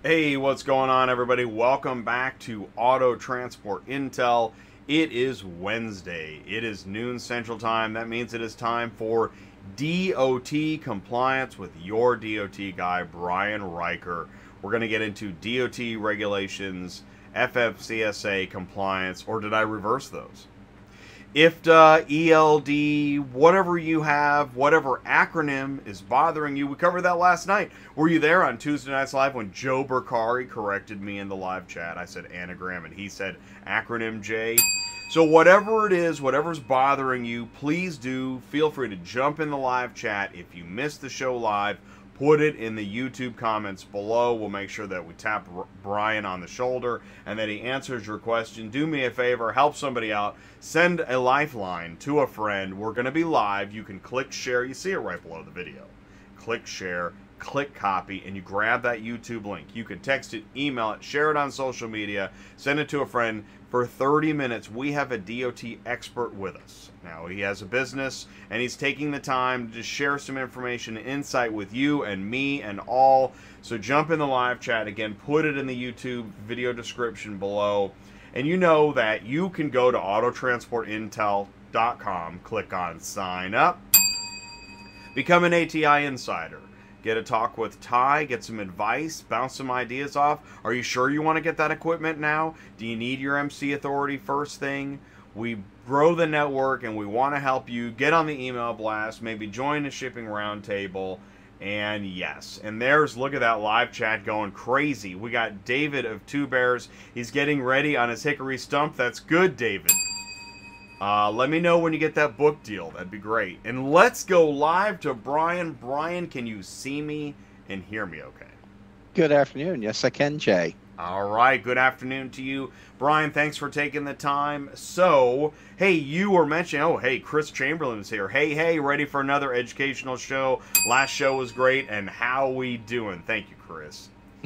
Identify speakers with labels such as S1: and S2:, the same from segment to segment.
S1: Hey, what's going on, everybody? Welcome back to Auto Transport Intel. It is Wednesday. It is noon Central Time. That means it is time for DOT compliance with your DOT guy, Brian Riker. We're going to get into DOT regulations, FFCSA compliance, or did I reverse those? IFTA, ELD, whatever you have, whatever acronym is bothering you. We covered that last night. Were you there on Tuesday Nights Live when Joe Burkari corrected me in the live chat? I said anagram and he said acronym J. So whatever it is, whatever's bothering you, please do feel free to jump in the live chat. If you missed the show live, put it in the YouTube comments below. We'll make sure that we tap Brian on the shoulder and that he answers your question. Do me a favor, help somebody out. Send a lifeline to a friend. We're going to be live. You can click share. You see it right below the video. Click share, click copy, and you grab that YouTube link. You can text it, email it, share it on social media, send it to a friend. For 30 minutes, we have a DOT expert with us. Now, he has a business, and he's taking the time to just share some information and insight with you and me and all. So jump in the live chat. Again, put it in the YouTube video description below. And you know that you can go to autotransportintel.com, click on sign up, become an ATI insider. Get a talk with Ty, get some advice, bounce some ideas off. Are you sure you want to get that equipment now? Do you need your MC authority first thing? We grow the network and we want to help you. Get on the email blast, maybe join the shipping roundtable. And yes, and look at that live chat going crazy. We got David of Two Bears. He's getting ready on his hickory stump. That's good, David. Let me know when you get that book deal. That'd be great. And let's go live to Brian. Brian, can you see me and hear me okay?
S2: Good afternoon. Yes, I can, Jay.
S1: All right. Good afternoon to you. Brian, thanks for taking the time. So, hey, you were mentioning, oh, hey, Chris Chamberlain is here. Hey, ready for another educational show. Last show was great. And how we doing? Thank you, Chris.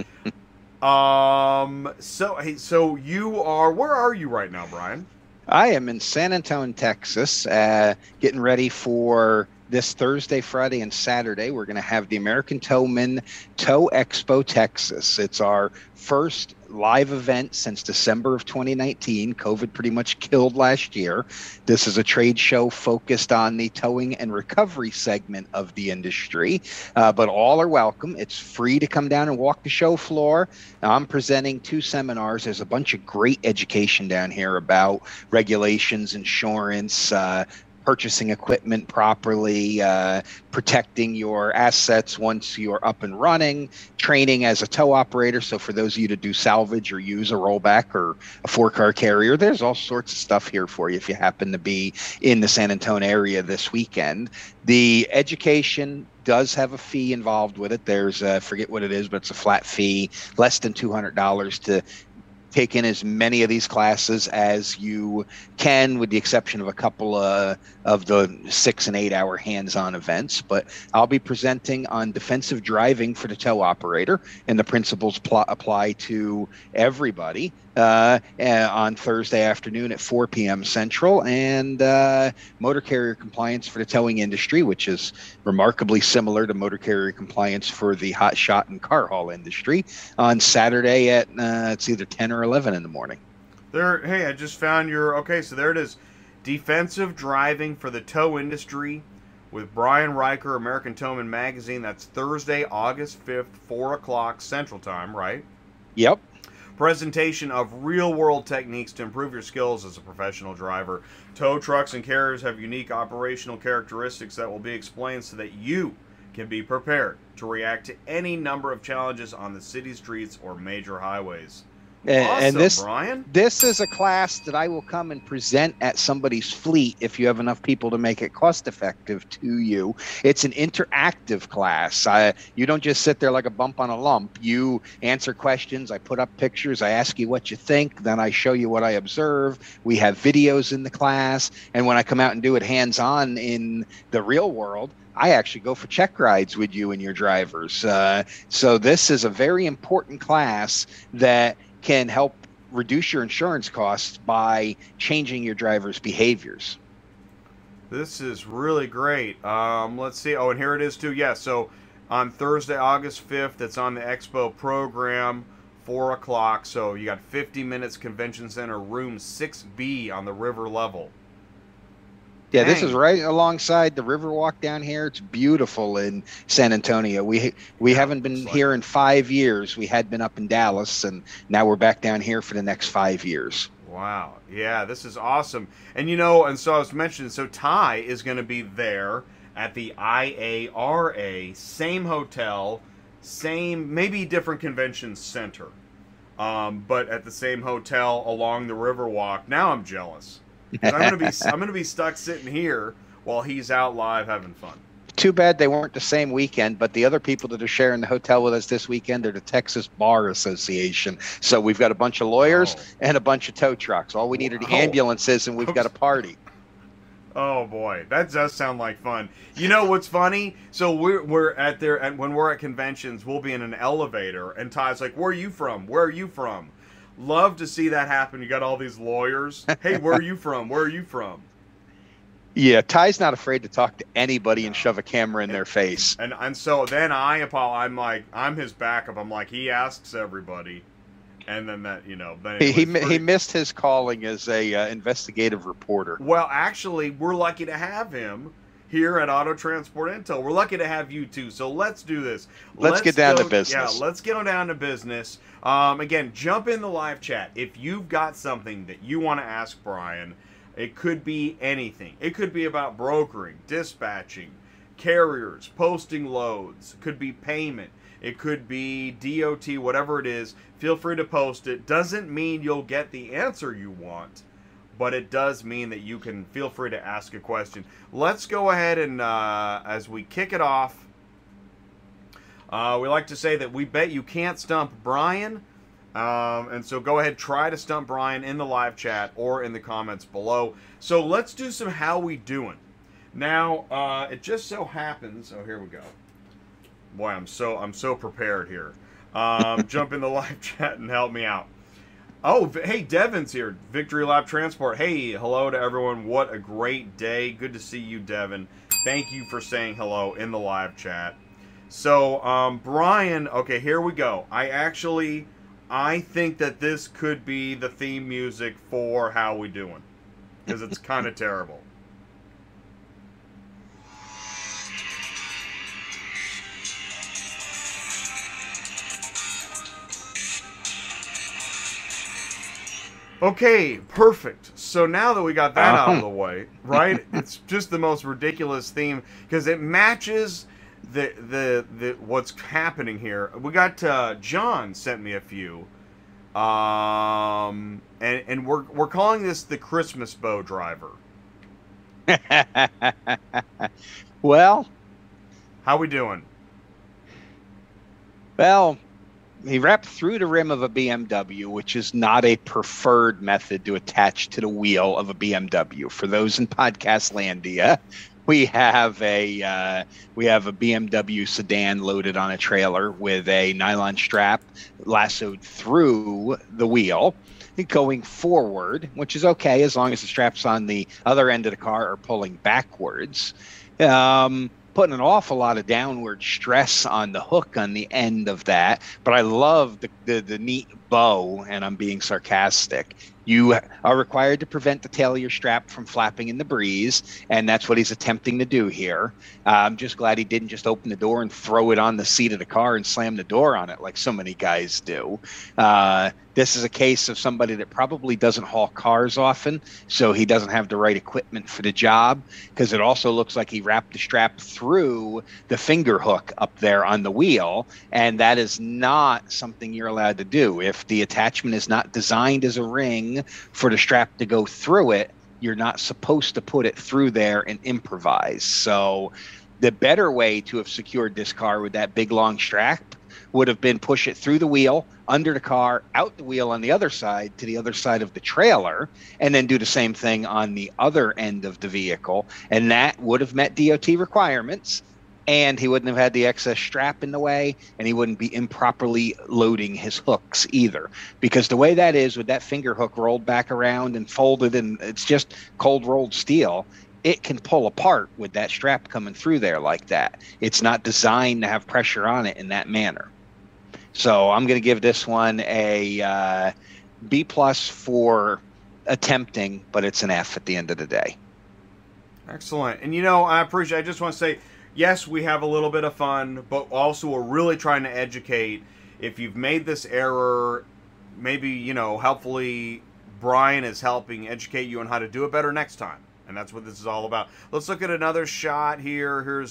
S1: So you are, where are you right now, Brian?
S2: I am in San Antonio, Texas, getting ready for this Thursday, Friday, and Saturday. We're going to have the American Towman Tow Expo Texas. It's our first live event since December of 2019. COVID pretty much killed last year. This is a trade show focused on the towing and recovery segment of the industry, but all are welcome. It's free to come down and walk the show floor. I'm presenting 2 seminars. There's a bunch of great education down here about regulations, insurance, purchasing equipment properly, protecting your assets once you're up and running, training as a tow operator. So for those of you to do salvage or use a rollback or a 4-car carrier, there's all sorts of stuff here for you if you happen to be in the San Antonio area this weekend. The education does have a fee involved with it. There's forget what it is, but it's a flat fee, less than $200 to take in as many of these classes as you can, with the exception of a couple of the 6 and 8 hour hands-on events. But I'll be presenting on defensive driving for the tow operator, and the principles apply to everybody on Thursday afternoon at 4 p.m. Central, and motor carrier compliance for the towing industry, which is remarkably similar to motor carrier compliance for the hot shot and car haul industry, on Saturday at it's either 10 or 11 in the morning.
S1: Hey, I just found okay, so there it is. Defensive driving for the tow industry with Brian Riker, American Towman Magazine. That's Thursday, August 5th, 4 o'clock Central Time, right?
S2: Yep.
S1: Presentation of real-world techniques to improve your skills as a professional driver. Tow trucks and carriers have unique operational characteristics that will be explained so that you can be prepared to react to any number of challenges on the city streets or major highways.
S2: And
S1: Brian?
S2: This is a class that I will come and present at somebody's fleet if you have enough people to make it cost effective to you. It's an interactive class. You don't just sit there like a bump on a lump. You answer questions. I put up pictures. I ask you what you think. Then I show you what I observe. We have videos in the class. And when I come out and do it hands-on in the real world, I actually go for check rides with you and your drivers. So this is a very important class that can help reduce your insurance costs by changing your driver's behaviors.
S1: This is really great. Let's see. Oh, and here it is too. Yeah, so on Thursday, August 5th. It's on the Expo program, 4 o'clock. So you got 50 minutes, Convention Center, room 6B on the river level.
S2: Yeah, this is right alongside the Riverwalk down here. It's beautiful in San Antonio. We haven't been here in 5 years. We had been up in Dallas, and now we're back down here for the next 5 years.
S1: Wow. Yeah, this is awesome. And you know, and so I was mentioning, so Ty is going to be there at the IARA, same hotel, same, maybe different convention center, but at the same hotel along the Riverwalk. Now I'm jealous. I'm gonna be stuck sitting here while he's out live having fun.
S2: Too bad they weren't the same weekend, but the other people that are sharing the hotel with us this weekend are the Texas Bar Association. So we've got a bunch of lawyers and a bunch of tow trucks. All we need are the ambulances, and we've got a party.
S1: Oh boy, that does sound like fun. You know what's funny? So we're at there, and when we're at conventions, we'll be in an elevator, and Ty's like, "Where are you from? Where are you from?" Love to see that happen. You got all these lawyers. Hey, where are you from? Where are you from?
S2: Yeah, Ty's not afraid to talk to anybody and shove a camera in their face.
S1: And so then I'm like, I'm his backup. I'm like, he asks everybody, and then that, you know, then
S2: he missed his calling as a investigative reporter.
S1: Well, actually, we're lucky to have him here at Auto Transport Intel. We're lucky to have you too. So let's do this.
S2: Let's get down to business.
S1: Yeah, let's get on down to business. Again, jump in the live chat. If you've got something that you want to ask Brian, it could be anything. It could be about brokering, dispatching, carriers, posting loads. It could be payment. It could be DOT, whatever it is. Feel free to post it. Doesn't mean you'll get the answer you want, but it does mean that you can feel free to ask a question. Let's go ahead and, as we kick it off, we like to say that we bet you can't stump Brian. And so go ahead, try to stump Brian in the live chat or in the comments below. So let's do some how we doing. Now, it just so happens, oh, here we go. Boy, I'm so prepared here. Jump in the live chat and help me out. Oh, hey, Devin's here. Victory Lap Transport. Hey, hello to everyone. What a great day. Good to see you, Devin. Thank you for saying hello in the live chat. So, Brian, okay, here we go. I think that this could be the theme music for How We Doing, because it's kind of terrible. Okay, perfect. So now that we got that out of the way, right? It's just the most ridiculous theme because it matches the what's happening here. We got John sent me a few, and we're calling this the Christmas bow driver.
S2: Well,
S1: how we doing?
S2: Well, he wrapped through the rim of a BMW, which is not a preferred method to attach to the wheel of a BMW. For those in podcast landia, we have a BMW sedan loaded on a trailer with a nylon strap lassoed through the wheel, going forward, which is okay as long as the straps on the other end of the car are pulling backwards. Putting an awful lot of downward stress on the hook on the end of that. But I love the neat bow, and I'm being sarcastic. You are required to prevent the tail of your strap from flapping in the breeze, and that's what he's attempting to do here. I'm just glad he didn't just open the door and throw it on the seat of the car and slam the door on it like so many guys do. This is a case of somebody that probably doesn't haul cars often, so he doesn't have the right equipment for the job, because it also looks like he wrapped the strap through the finger hook up there on the wheel, and that is not something you're allowed to do. If the attachment is not designed as a ring for the strap to go through it, you're not supposed to put it through there and improvise. So the better way to have secured this car with that big long strap would have been push it through the wheel, under the car, out the wheel on the other side to the other side of the trailer, and then do the same thing on the other end of the vehicle. And that would have met DOT requirements, and he wouldn't have had the excess strap in the way, and he wouldn't be improperly loading his hooks either. Because the way that is, with that finger hook rolled back around and folded, and it's just cold rolled steel, it can pull apart with that strap coming through there like that. It's not designed to have pressure on it in that manner. So I'm going to give this one a B plus for attempting, but it's an F at the end of the day.
S1: Excellent. And I appreciate, I just want to say, yes, we have a little bit of fun, but also we're really trying to educate. If you've made this error, maybe, helpfully Brian is helping educate you on how to do it better next time. And that's what this is all about. Let's look at another shot here. Here's,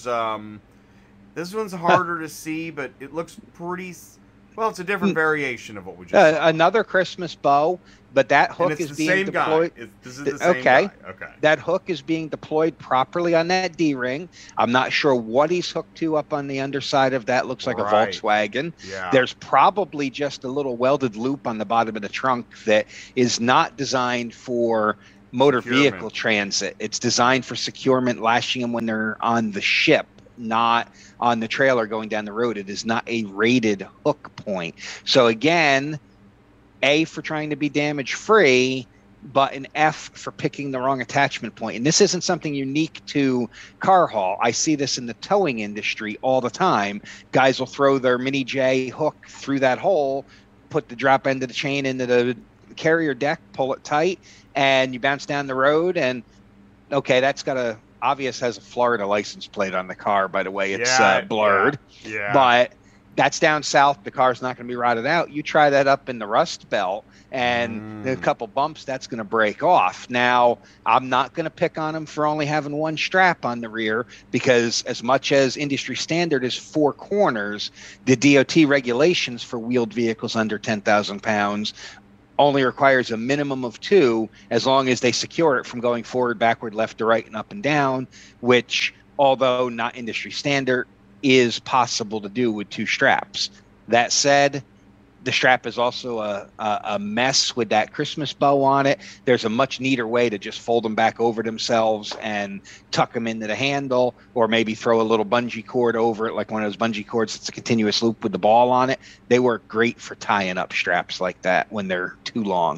S1: this one's harder to see, but it looks pretty, well, it's a different variation of what we just saw.
S2: Another Christmas bow, but that hook is being deployed.
S1: This is the same guy. Okay.
S2: That hook is being deployed properly on that D-ring. I'm not sure what he's hooked to up on the underside of that. Looks like a Volkswagen.
S1: Yeah.
S2: There's probably just a little welded loop on the bottom of the trunk that is not designed for motor vehicle transit. It's designed for securement, lashing them when they're on the ship, not on the trailer going down the road. It is not a rated hook point. So again, A for trying to be damage free, but an F for picking the wrong attachment point. And this isn't something unique to Car Hall. I see this in the towing industry all the time. Guys will throw their Mini J hook through that hole, put the drop end of the chain into the carrier deck, pull it tight, and you bounce down the road. And okay, that's got a obvious has a Florida license plate on the car, by the way. It's blurred.
S1: Yeah.
S2: But that's down south. The car's not going to be rotted out. You try that up in the Rust Belt and a couple bumps, that's going to break off. Now, I'm not going to pick on them for only having one strap on the rear, because as much as industry standard is 4 corners, the DOT regulations for wheeled vehicles under 10,000 pounds only requires a minimum of 2, as long as they secure it from going forward, backward, left to right, and up and down, which, although not industry standard, is possible to do with 2 straps. That said, the strap is also a mess with that Christmas bow on it. There's a much neater way to just fold them back over themselves and tuck them into the handle, or maybe throw a little bungee cord over it, like one of those bungee cords that's a continuous loop with the ball on it. They work great for tying up straps like that when they're too long.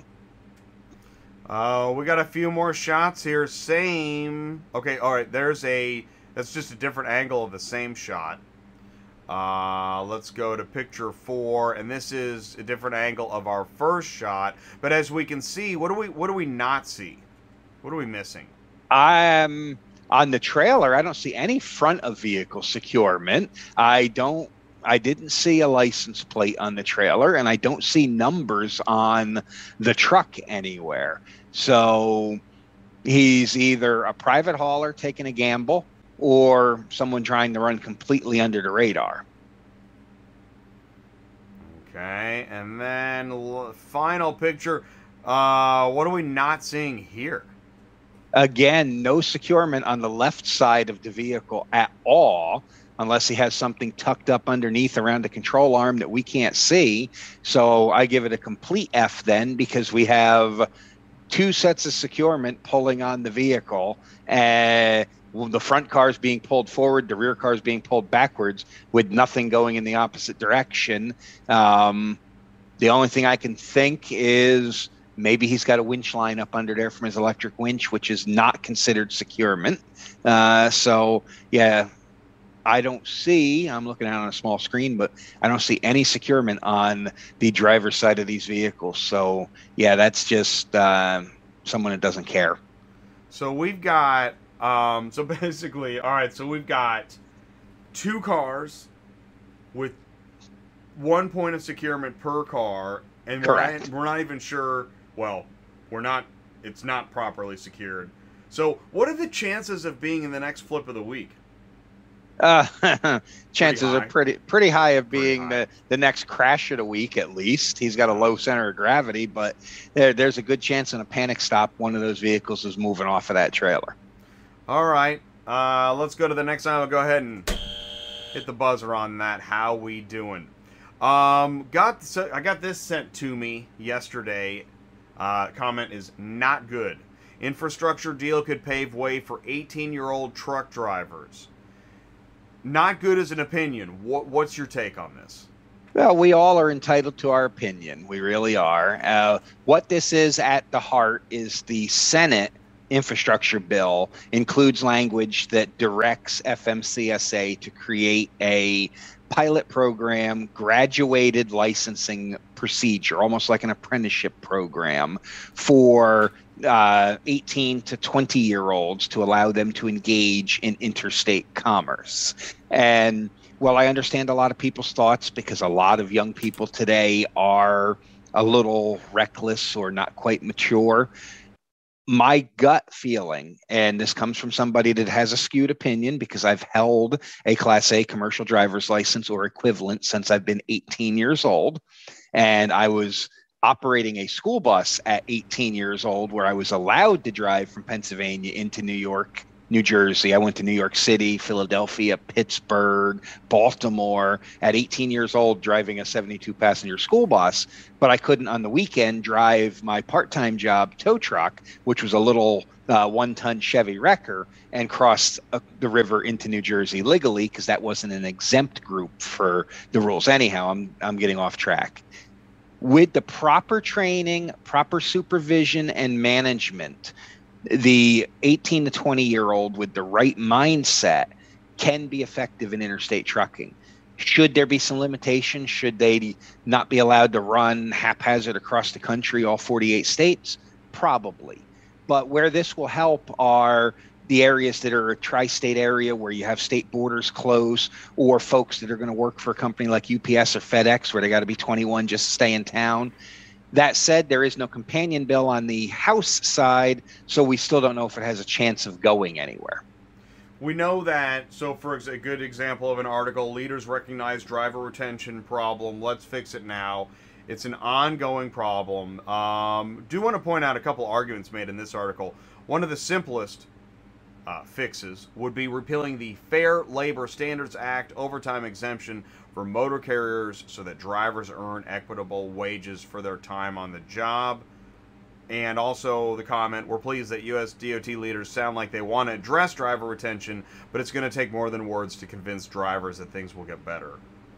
S1: We got a few more shots here. Same. Okay, all right. That's just a different angle of the same shot. Let's go to picture 4, and this is a different angle of our first shot. But as we can see, what do we not see? What are we missing?
S2: On the trailer, I don't see any front of vehicle securement. I didn't see a license plate on the trailer, and I don't see numbers on the truck anywhere. So he's either a private hauler taking a gamble, or someone trying to run completely under the radar.
S1: Okay, and then final picture. What are we not seeing here?
S2: Again, no securement on the left side of the vehicle at all, unless he has something tucked up underneath around the control arm that we can't see. So I give it a complete F then, because we have 2 sets of securement pulling on the vehicle, and the front car is being pulled forward, the rear car is being pulled backwards, with nothing going in the opposite direction. The only thing I can think is maybe he's got a winch line up under there from his electric winch, which is not considered securement. So, yeah, I don't see, I'm looking at it on a small screen, but I don't see any securement on the driver's side of these vehicles. So, yeah, that's just someone that doesn't care.
S1: So we've got... so basically, all right, so we've got 2 cars with 1 point of securement per car, and we're not even sure, it's not properly secured. So what are the chances of being in the next flip of the week?
S2: Chances are pretty high of being the next crash of the week, at least. He's got a low center of gravity, but there's a good chance in a panic stop one of those vehicles is moving off of that trailer.
S1: All right, let's go to the next one. I'll go ahead and hit the buzzer on that. How we doing? I got this sent to me yesterday. Comment is not good. Infrastructure deal could pave way for 18-year-old truck drivers. Not good as an opinion. What's your take on this?
S2: Well, we all are entitled to our opinion. We really are. What this is at the heart is the Senate infrastructure bill includes language that directs FMCSA to create a pilot program, graduated licensing procedure, almost like an apprenticeship program for 18 to 20-year-olds to allow them to engage in interstate commerce. And while I understand a lot of people's thoughts, because a lot of young people today are a little reckless or not quite mature, my gut feeling, and this comes from somebody that has a skewed opinion because I've held a Class A commercial driver's license or equivalent since I've been 18 years old. And I was operating a school bus at 18 years old where I was allowed to drive from Pennsylvania into New York, New Jersey. I went to New York City, Philadelphia, Pittsburgh, Baltimore at 18 years old driving a 72-passenger school bus, but I couldn't on the weekend drive my part-time job tow truck, which was a little one-ton Chevy Wrecker, and cross the river into New Jersey legally because that wasn't an exempt group for the rules. Anyhow, I'm getting off track. With the proper training, proper supervision, and management, the 18 to 20-year-old with the right mindset can be effective in interstate trucking. Should there be some limitations? Should they not be allowed to run haphazard across the country, all 48 states? Probably. But where this will help are the areas that are a tri-state area where you have state borders close, or folks that are going to work for a company like UPS or FedEx where they got to be 21 just to stay in town. That said, there is no companion bill on the House side, so we still don't know if it has a chance of going anywhere.
S1: We know that, so for a good example of an article, leaders recognize driver retention problem, let's fix it now. It's an ongoing problem. Do want to point out a couple arguments made in this article. One of the simplest fixes would be repealing the Fair Labor Standards Act overtime exemption for motor carriers so that drivers earn equitable wages for their time on the job. And also the comment, we're pleased that U.S. DOT leaders sound like they want to address driver retention, but it's going to take more than words to convince drivers that things will get better.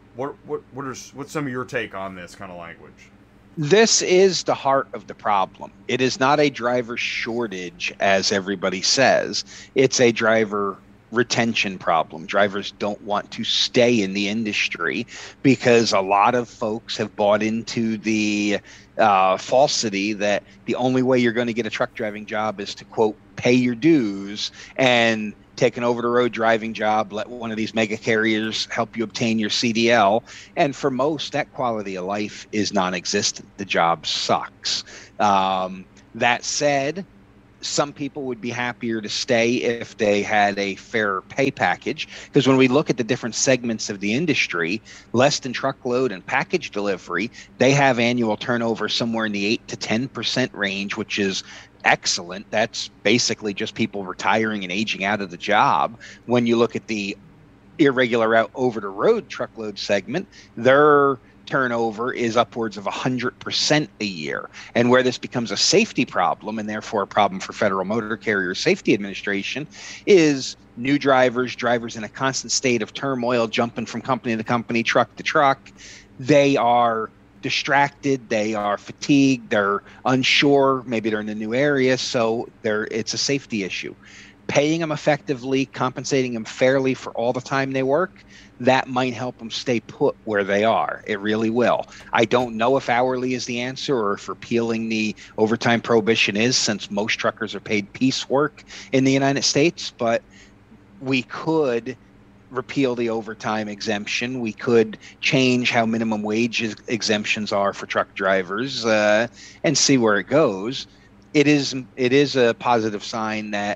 S1: What's some of your take on this kind of language?
S2: This is the heart of the problem. It is not a driver shortage, as everybody says. It's a driver retention problem. Drivers don't want to stay in the industry because a lot of folks have bought into the falsity that the only way you're going to get a truck driving job is to, quote, pay your dues and take an over-the-road driving job, let one of these mega carriers help you obtain your CDL. And for most, that quality of life is non-existent. The job sucks. That said, some people would be happier to stay if they had a fair pay package, because when we look at the different segments of the industry, less than truckload and package delivery, they have annual turnover somewhere in the 8 to 10% range, which is excellent. That's basically just people retiring and aging out of the job. When you look at the irregular route over the road truckload segment, their turnover is upwards of 100% a year. And where this becomes a safety problem, and therefore a problem for Federal Motor Carrier Safety Administration, is new drivers in a constant state of turmoil, jumping from company to company, truck to truck. They are distracted, they are fatigued, they're unsure, maybe they're in a new area, so it's a safety issue. Paying them effectively, compensating them fairly for all the time they work, that might help them stay put where they are. It really will. I don't know if hourly is the answer or if repealing the overtime prohibition is, since most truckers are paid piecework in the United States, but we could repeal the overtime exemption. We could change how minimum wage exemptions are for truck drivers and see where it goes. It is a positive sign that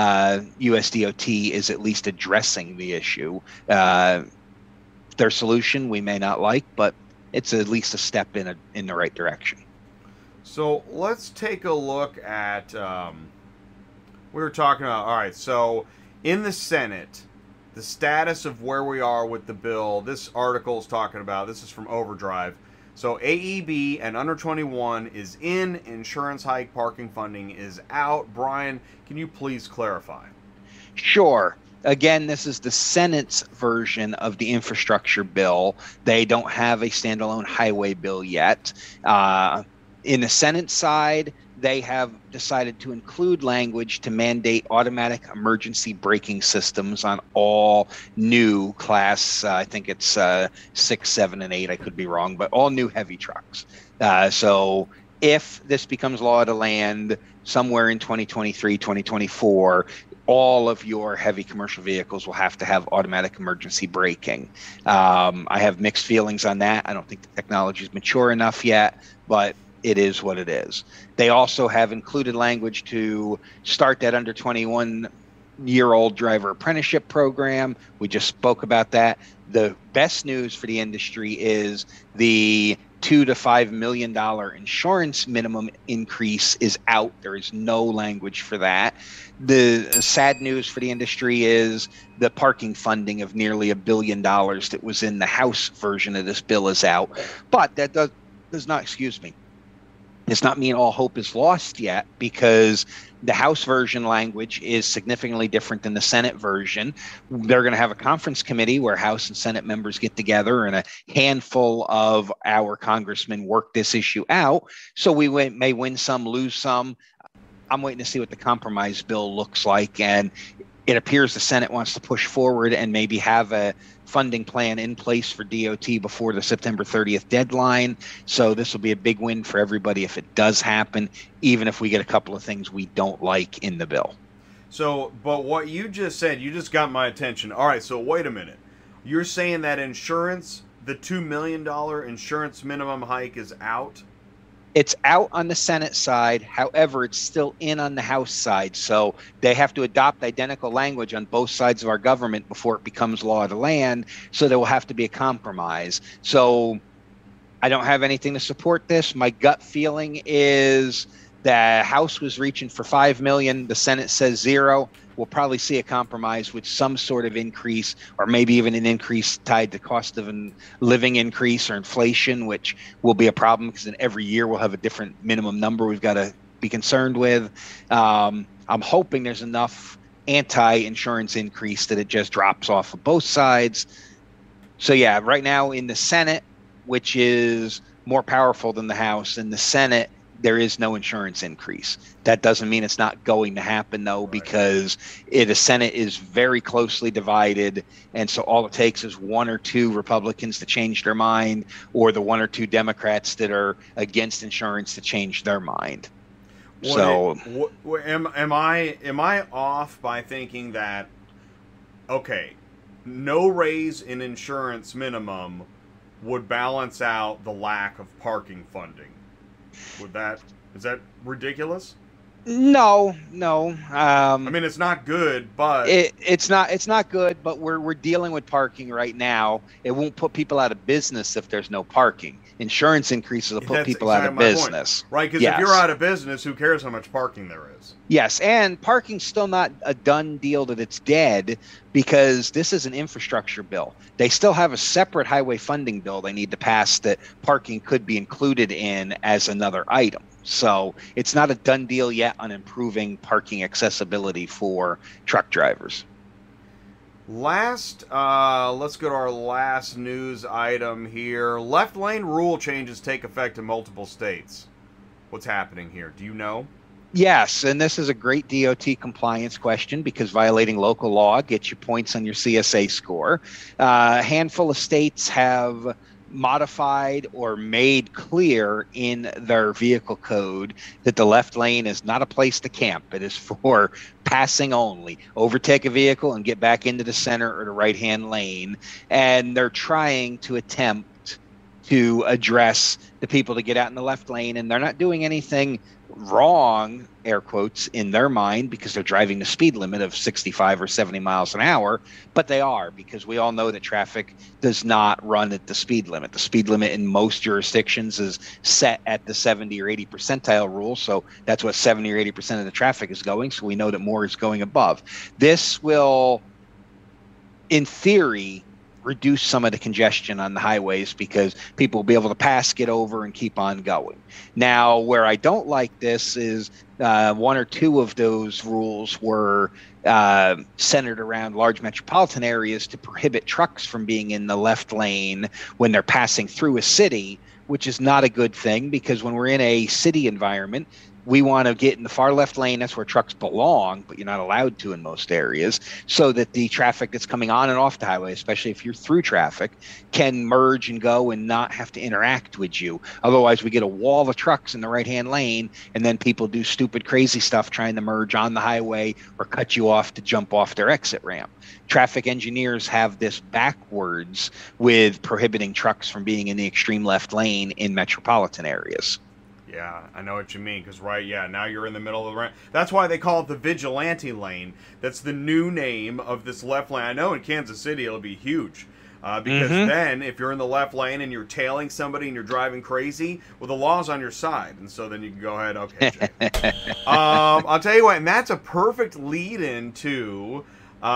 S2: USDOT is at least addressing the issue. Their solution we may not like, but it's at least a step in the right direction.
S1: So let's take a look at, we were talking about, all right, so in the Senate, the status of where we are with the bill, this article is talking about, this is from Overdrive. So AEB and under 21 is in, insurance hike, parking funding is out. Brian, can you please clarify?
S2: Sure. Again, this is the Senate's version of the infrastructure bill. They don't have a standalone highway bill yet. In the Senate side, they have decided to include language to mandate automatic emergency braking systems on all new class, I think it's 6, 7, and 8, I could be wrong, but all new heavy trucks. So if this becomes law of the land somewhere in 2023, 2024, all of your heavy commercial vehicles will have to have automatic emergency braking. I have mixed feelings on that. I don't think the technology is mature enough yet, but it is what it is. They also have included language to start that under 21-year-old driver apprenticeship program. We just spoke about that. The best news for the industry is the $2 to $5 million insurance minimum increase is out. There is no language for that. The sad news for the industry is the parking funding of nearly $1 billion that was in the House version of this bill is out. But that does not, does not mean all hope is lost yet, because the House version language is significantly different than the Senate version. They're going to have a conference committee where House and Senate members get together and a handful of our congressmen work this issue out. So we may win some, lose some. I'm waiting to see what the compromise bill looks like. And it appears the Senate wants to push forward and maybe have a funding plan in place for DOT before the September 30th deadline. So this will be a big win for everybody if it does happen, even if we get a couple of things we don't like in the bill.
S1: So, but what you just said, you just got my attention. All right, so wait a minute. You're saying that insurance, the $2 million insurance minimum hike is out?
S2: It's out on the Senate side. However, it's still in on the House side. So they have to adopt identical language on both sides of our government before it becomes law of the land. So there will have to be a compromise. So I don't have anything to support this. My gut feeling is the House was reaching for $5 million. The Senate says 0. We'll probably see a compromise with some sort of increase, or maybe even an increase tied to cost of living increase or inflation, which will be a problem because then every year we'll have a different minimum number we've got to be concerned with. I'm hoping there's enough anti-insurance increase that it just drops off of both sides. So yeah, right now in the Senate, which is more powerful than the House, in the Senate, there is no insurance increase. That doesn't mean it's not going to happen, though, because the Senate is very closely divided. And so all it takes is 1 or 2 Republicans to change their mind, or the 1 or 2 Democrats that are against insurance to change their mind.
S1: Am I off by thinking that, okay, no raise in insurance minimum would balance out the lack of parking funding? Is that ridiculous?
S2: No.
S1: I mean, it's not good, but
S2: it's not good. But we're dealing with parking right now. It won't put people out of business if there's no parking. Insurance increases will put people out of business,
S1: point. Right? Because if you're out of business, who cares how much parking there is?
S2: Yes, and parking's still not a done deal that it's dead, because this is an infrastructure bill. They still have a separate highway funding bill they need to pass that parking could be included in as another item. So it's not a done deal yet on improving parking accessibility for truck drivers.
S1: Let's go to our last news item here. Left lane rule changes take effect in multiple states. What's happening here? Do you know?
S2: Yes, and this is a great DOT compliance question, because violating local law gets you points on your CSA score. A handful of states have modified or made clear in their vehicle code that the left lane is not a place to camp. It is for passing only. Overtake a vehicle and get back into the center or the right-hand lane. And they're trying to attempt to address the people that get out in the left lane, and they're not doing anything wrong, air quotes, in their mind, because they're driving the speed limit of 65 or 70 miles an hour, but they are, because we all know that traffic does not run at the speed limit. The speed limit in most jurisdictions is set at the 70 or 80 percentile rule, so that's what 70 or 80% of the traffic is going, so we know that more is going above. This will, in theory, reduce some of the congestion on the highways, because people will be able to pass, get over, and keep on going. Now, where I don't like this is 1 or 2 of those rules were centered around large metropolitan areas to prohibit trucks from being in the left lane when they're passing through a city, which is not a good thing, because when we're in a city environment, We want to get in the far left lane. That's where trucks belong, but you're not allowed to in most areas, so that the traffic that's coming on and off the highway, especially if you're through traffic, can merge and go and not have to interact with you. Otherwise, we get a wall of trucks in the right-hand lane, and then people do stupid, crazy stuff trying to merge on the highway or cut you off to jump off their exit ramp. Traffic engineers have this backwards with prohibiting trucks from being in the extreme left lane in metropolitan areas.
S1: Yeah, I know what you mean, because, right, yeah, now you're in the middle of the ramp. That's why they call it the vigilante lane. That's the new name of this left lane. I know in Kansas City it'll be huge, because then if you're in the left lane and you're tailing somebody and you're driving crazy, well, the law's on your side, and so then you can go ahead, okay, Jay. I'll tell you what, and that's a perfect lead-in to,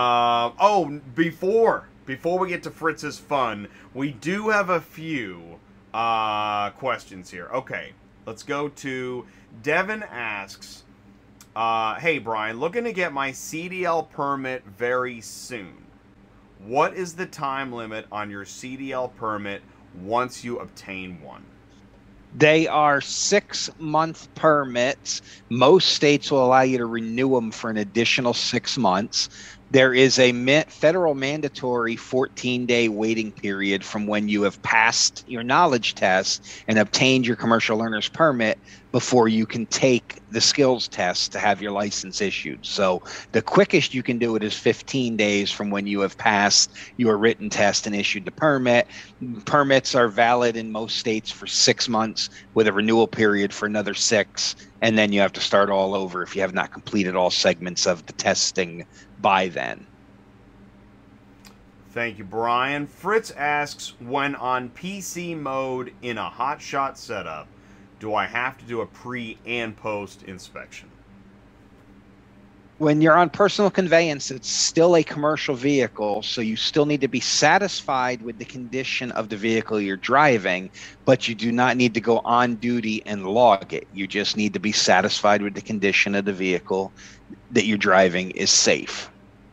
S1: before we get to Fritz's fun, we do have a few questions here. Okay. Let's go to Devin asks, hey, Brian, looking to get my CDL permit very soon. What is the time limit on your CDL permit once you obtain one?
S2: They are 6-month permits. Most states will allow you to renew them for an additional 6 months. There is a federal mandatory 14-day waiting period from when you have passed your knowledge test and obtained your commercial learner's permit before you can take the skills test to have your license issued. So the quickest you can do it is 15 days from when you have passed your written test and issued the permit. Permits are valid in most states for 6 months with a renewal period for another 6, and then you have to start all over if you have not completed all segments of the testing by then.
S1: Thank you, Brian. Fritz asks, when on PC mode in a hotshot setup, do I have to do a pre and post inspection?
S2: When you're on personal conveyance, it's still a commercial vehicle, so you still need to be satisfied with the condition of the vehicle you're driving, but you do not need to go on duty and log it. You just need to be satisfied with the condition of the vehicle that you're driving is safe.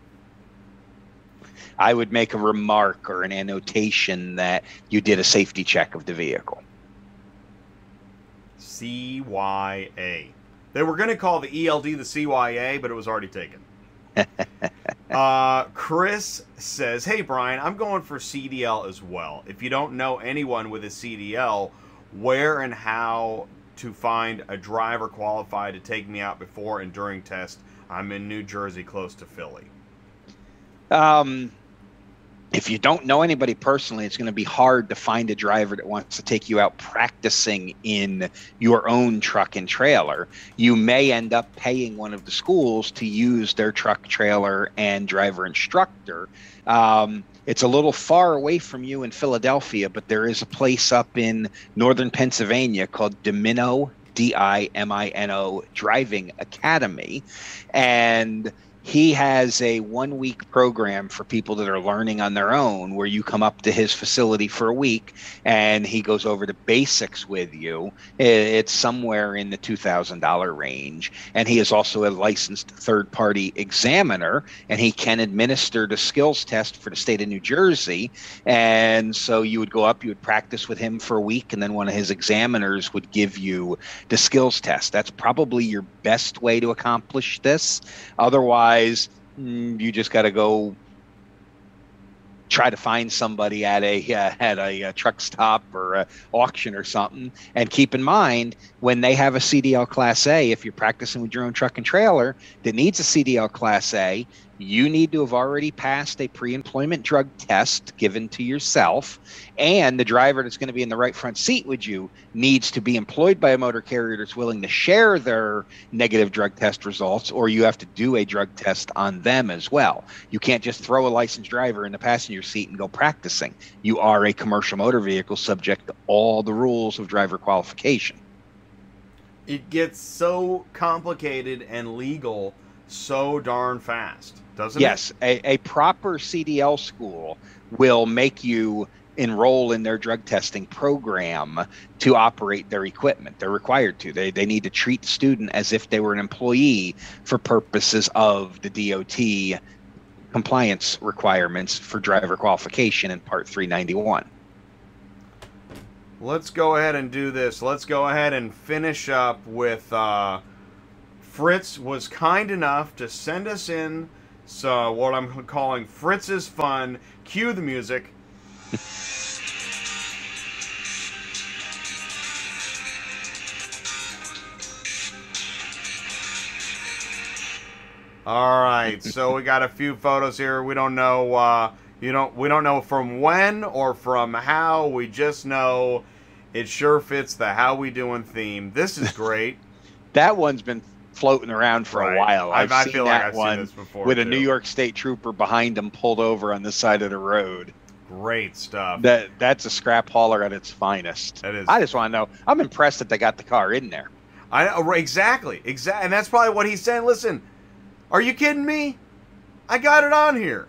S2: I would make a remark or an annotation that you did a safety check of the vehicle.
S1: CYA. They were going to call the ELD the CYA, but it was already taken. Chris says, hey, Brian, I'm going for CDL as well. If you don't know anyone with a CDL, where and how to find a driver qualified to take me out before and during test? I'm in New Jersey, close to Philly.
S2: If you don't know anybody personally, it's going to be hard to find a driver that wants to take you out practicing in your own truck and trailer. You may end up paying one of the schools to use their truck, trailer, and driver instructor. It's a little far away from you in Philadelphia, but there is a place up in northern Pennsylvania called Dimino, Dimino Driving Academy. And he has a 1-week program for people that are learning on their own, where you come up to his facility for a week and he goes over the basics with you. It's somewhere in the $2,000 range. And he is also a licensed third-party examiner, and he can administer the skills test for the state of New Jersey. And so you would go up, you would practice with him for a week, and then one of his examiners would give you the skills test. That's probably your best way to accomplish this. Otherwise, you just got to go try to find somebody at a truck stop or a auction or something. And keep in mind, when they have a CDL Class A, if you're practicing with your own truck and trailer that needs a CDL Class A, you need to have already passed a pre-employment drug test given to yourself, and the driver that's going to be in the right front seat with you needs to be employed by a motor carrier that's willing to share their negative drug test results, or you have to do a drug test on them as well. You can't just throw a licensed driver in the passenger seat and go practicing. You are a commercial motor vehicle subject to all the rules of driver qualification.
S1: It gets so complicated and legal so darn fast, doesn't it?
S2: Yes, a proper CDL school will make you enroll in their drug testing program to operate their equipment. They're required to. They need to treat the student as if they were an employee for purposes of the DOT compliance requirements for driver qualification in Part 391.
S1: let's go ahead and do this. Let's go ahead and finish up with Fritz was kind enough to send us in so what I'm calling Fritz's Fun. Cue the music. All right, so we got a few photos here. We don't know, we don't know from when or from how. We just know it sure fits the "How We Doing" theme. This is great.
S2: That one's been floating around for a while.
S1: I
S2: I've
S1: feel
S2: seen
S1: like
S2: that
S1: I've
S2: one
S1: seen this before
S2: with
S1: too.
S2: a New York State trooper behind him, pulled over on the side of the road.
S1: Great stuff.
S2: That's a scrap hauler at its finest.
S1: That is.
S2: I just want to know. I'm impressed that they got the car in there.
S1: I know exactly, and that's probably what he's saying. Listen, are you kidding me? I got it on here.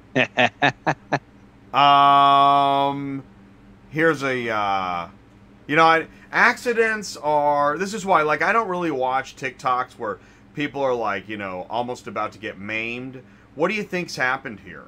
S1: Here's a, accidents are. This is why, like, I don't really watch TikToks where people are like, almost about to get maimed. What do you think's happened here?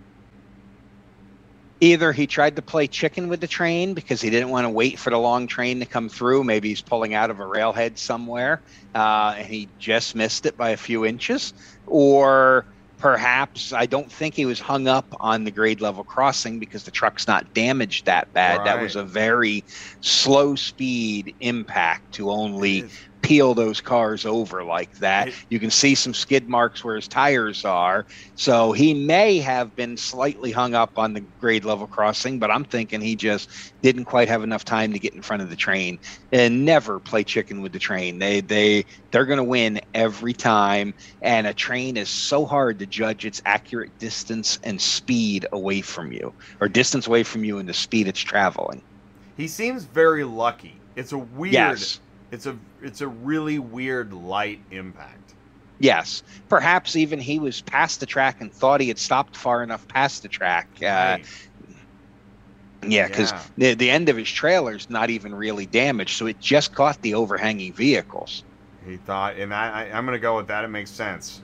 S2: Either he tried to play chicken with the train because he didn't want to wait for the long train to come through. Maybe he's pulling out of a railhead somewhere, and he just missed it by a few inches. Or perhaps, I don't think he was hung up on the grade level crossing because the truck's not damaged that bad.
S1: Right.
S2: That was a very slow speed impact to only peel those cars over like that. You can see some skid marks where his tires are. So he may have been slightly hung up on the grade level crossing, but I'm thinking he just didn't quite have enough time to get in front of the train. And never play chicken with the train. They're going to win every time. And a train is so hard to judge its accurate distance and speed away from you, or distance away from you and the speed it's traveling.
S1: He seems very lucky. It's a weird.
S2: Yes.
S1: It's a really weird light impact.
S2: Yes. Perhaps even he was past the track and thought he had stopped far enough past the track.
S1: Right.
S2: Yeah, because the end of his trailer's not even really damaged, so it just caught the overhanging vehicles.
S1: He thought, and I'm going to go with that. It makes sense.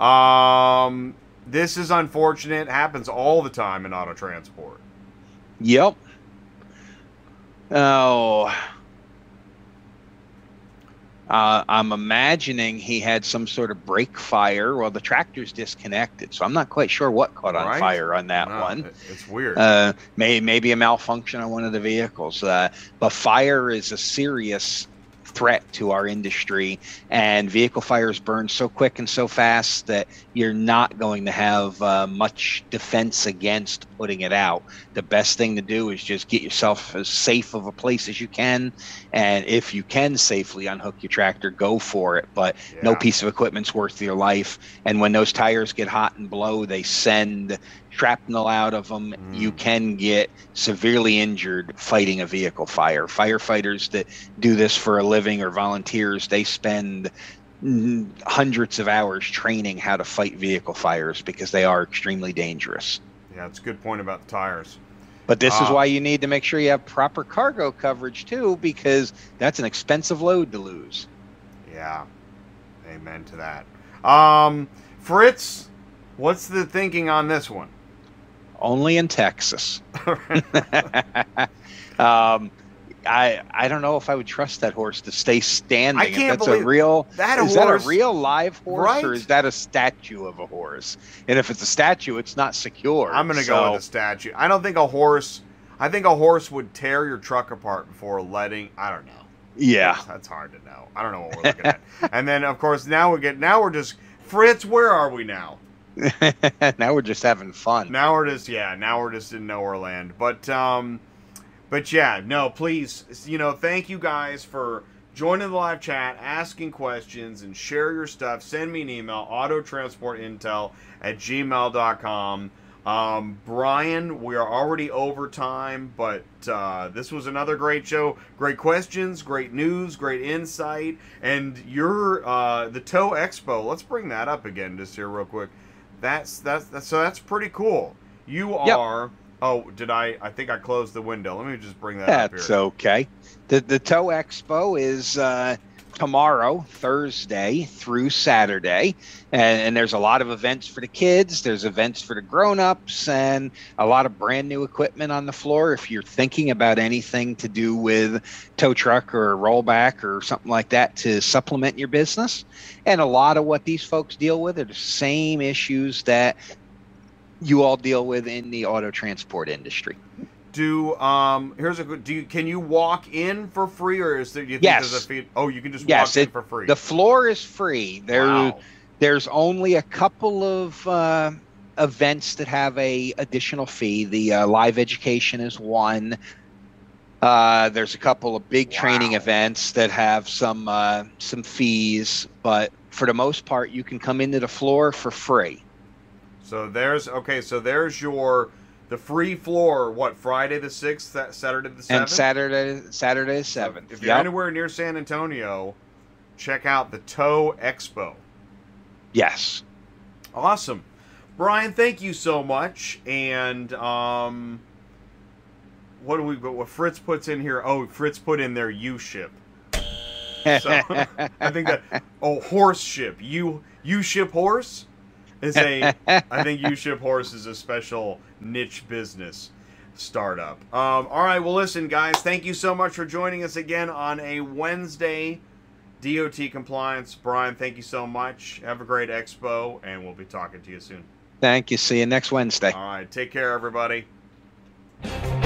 S1: This is unfortunate. It happens all the time in auto transport.
S2: Yep. Oh... I'm imagining he had some sort of brake fire. Well, the tractor's disconnected, so I'm not quite sure what caught on fire on that one.
S1: It's weird.
S2: Maybe a malfunction on one of the vehicles. But fire is a serious threat to our industry, and vehicle fires burn so quick and so fast that you're not going to have much defense against putting it out. The best thing to do is just get yourself as safe of a place as you can, and if you can safely unhook your tractor, go for it. But no piece of equipment's worth your life, and when those tires get hot and blow, they send shrapnel out of them. You can get severely injured fighting a vehicle fire. Firefighters that do this for a living or volunteers, they spend hundreds of hours training how to fight vehicle fires because they are extremely dangerous.
S1: Yeah, it's a good point about the tires.
S2: But this is why you need to make sure you have proper cargo coverage too, because that's an expensive load to lose.
S1: Yeah, amen to that. Fritz, what's the thinking on this one?
S2: Only in Texas. I don't know if I would trust that horse to stay standing.
S1: I can't
S2: believe
S1: that
S2: is that a real live horse,
S1: right?
S2: Or is that a statue of a horse? And if it's a statue, it's not secure.
S1: I'm going to go with a statue. I don't think a horse. I think a horse would tear your truck apart before letting. I don't know.
S2: Yeah,
S1: that's hard to know. I don't know what we're looking at. And then of course now we're just Fritz. Where are we now?
S2: Now we're just having fun.
S1: Now we're just in nowhere land. But yeah, no, please, thank you guys for joining the live chat, asking questions, and share your stuff. Send me an email, autotransportintel@gmail.com. Brian, we are already over time, but this was another great show. Great questions, great news, great insight, and your the Tow Expo. Let's bring that up again just here real quick. That's pretty cool. You are. Yep. Oh, I think I closed the window. Let me just bring that up here.
S2: That's okay. The Tow Expo is tomorrow, Thursday through Saturday. And there's a lot of events for the kids. There's events for the grown-ups and a lot of brand new equipment on the floor. If you're thinking about anything to do with tow truck or rollback or something like that to supplement your business. And a lot of what these folks deal with are the same issues that you all deal with in the auto transport industry.
S1: Here's a good. Can you walk in for free, or is there? You think
S2: Yes.
S1: there's a fee? Oh, you can just walk in for free.
S2: The floor is free.
S1: Wow.
S2: There's only a couple of events that have a additional fee. The live education is one. There's a couple of big training events that have some fees, but for the most part, you can come into the floor for free.
S1: So there's the free floor. What, Friday the 6th, Saturday the 7th,
S2: and Saturday the 7th.
S1: If you're anywhere near San Antonio, check out the Tow Expo.
S2: Yes.
S1: Awesome, Brian. Thank you so much. And what Fritz puts in here? Oh, Fritz put in there U-ship. So I think that horse ship. You ship horse is I think U-ship horse is a special niche business startup. All right. Well, listen, guys. Thank you so much for joining us again on a Wednesday. DOT Compliance. Brian, thank you so much. Have a great expo, and we'll be talking to you soon.
S2: Thank you. See you next Wednesday.
S1: All right. Take care, everybody.